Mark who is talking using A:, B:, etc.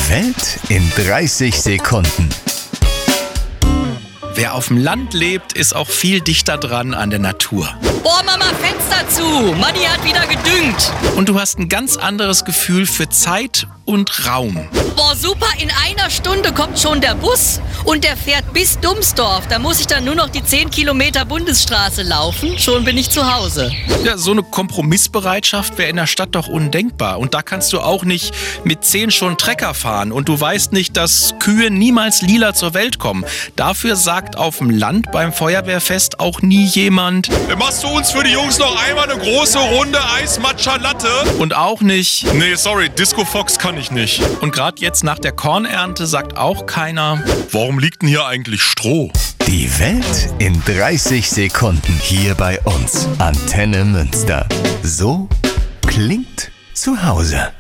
A: Die Welt in 30 Sekunden.
B: Wer auf dem Land lebt, ist auch viel dichter dran an der Natur.
C: Boah, Mama, Fenster zu! Manni hat wieder gedüngt.
B: Und du hast ein ganz anderes Gefühl für Zeit und Raum.
C: Boah, super, in einer Stunde kommt schon der Bus und der fährt bis Dumsdorf. Da muss ich dann nur noch die 10 Kilometer Bundesstraße laufen. Schon bin ich zu Hause.
B: Ja, so eine Kompromissbereitschaft wäre in der Stadt doch undenkbar. Und da kannst du auch nicht mit 10 schon Trecker fahren. Und du weißt nicht, dass Kühe niemals lila zur Welt kommen. Dafür sagt auf dem Land beim Feuerwehrfest auch nie jemand:
D: Machst du uns für die Jungs noch einmal eine große Runde Eis-Matcha-Latte?
B: Und auch nicht:
D: Nee, sorry, Disco Fox kann ich nicht.
B: Und gerade jetzt nach der Kornernte sagt auch keiner:
D: Warum liegt denn hier eigentlich Stroh?
A: Die Welt in 30 Sekunden hier bei uns. Antenne Münster. So klingt zu Hause.